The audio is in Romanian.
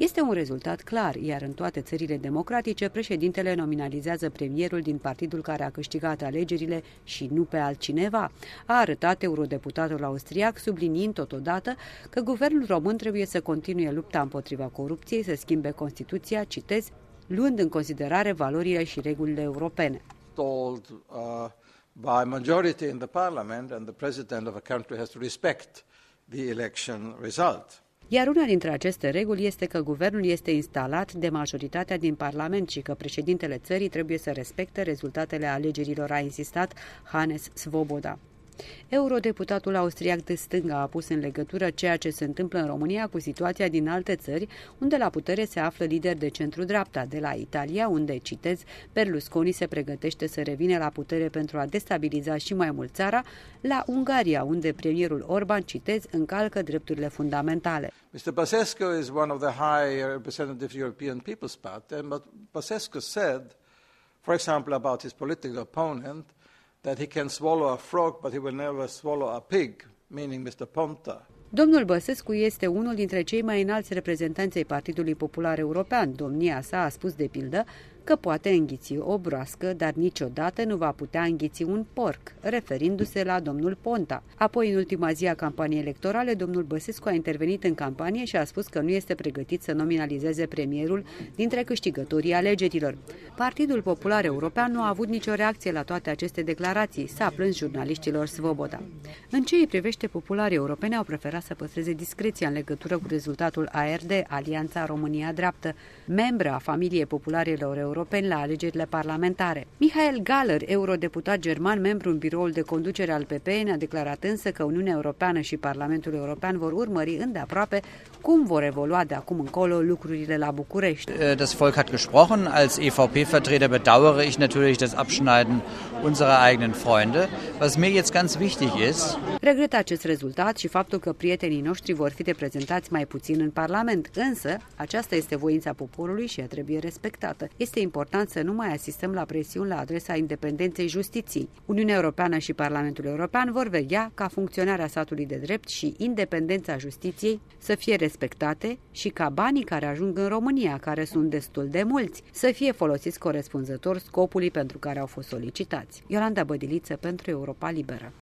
Este un rezultat clar, iar în toate țările democratice, președintele nominalizează premierul din partidul care a câștigat alegerile și nu pe altcineva, a arătat eurodeputatul austriac, subliniind totodată că guvernul român trebuie să continue lupta împotriva corupției, să schimbe Constituția, citez, luând în considerare valorile și regulile europene. By majority in the parliament, and the president of a country has to respect the election result. Iar una dintre aceste reguli este că guvernul este instalat de majoritatea din Parlament și că președintele țării trebuie să respecte rezultatele alegerilor, a insistat Hannes Svoboda. Eurodeputatul austriac de stânga a pus în legătură ceea ce se întâmplă în România cu situația din alte țări, unde la putere se află lideri de centru-dreapta, de la Italia, unde, citez, Berlusconi se pregătește să revină la putere pentru a destabiliza și mai mult țara, la Ungaria, unde premierul Orban, citez, încalcă drepturile fundamentale. Mr. Băsescu is one of the high representative European People's Party, but Băsescu said, for example, about his political opponent, that he can swallow a frog, but he will never swallow a pig, meaning Mr. Ponta. Domnul Băsescu este unul dintre cei mai înalți reprezentanți ai Partidului Popular European. Domnia sa a spus, de pildă, că poate înghiți o broască, dar niciodată nu va putea înghiți un porc, referindu-se la domnul Ponta. Apoi, în ultima zi a campaniei electorale, domnul Băsescu a intervenit în campanie și a spus că nu este pregătit să nominalizeze premierul dintre câștigătorii alegerilor. Partidul Popular European nu a avut nicio reacție la toate aceste declarații, s-a plâns jurnaliștilor Svoboda. În ce îi privește, popularii europene au preferat să păstreze discreția în legătură cu rezultatul ARD, Alianța România Dreaptă, membră a familiei popularilor europeni la alegerile parlamentare. Michael Galler, eurodeputat german, membru în biroul de conducere al PPE, a declarat însă că Uniunea Europeană și Parlamentul European vor urmări îndeaproape cum vor evolua de acum încolo lucrurile la București. Das Volk hat gesprochen. Als EVP-Vertreter bedauere ich natürlich das Abschneiden unserer eigenen Freunde. Was mir jetzt ganz wichtig ist, regret acest rezultat și faptul că prietenii noștri vor fi reprezentați mai puțin în Parlament, însă aceasta este voința poporului și ea trebuie respectată. Este important să nu mai asistăm la presiuni la adresa independenței justiției. Uniunea Europeană și Parlamentul European vor veghea ca funcționarea statului de drept și independența justiției să fie respectate și ca banii care ajung în România, care sunt destul de mulți, să fie folosiți corespunzător scopului pentru care au fost solicitați. Iolanda Bădiliță pentru Europa Liberă.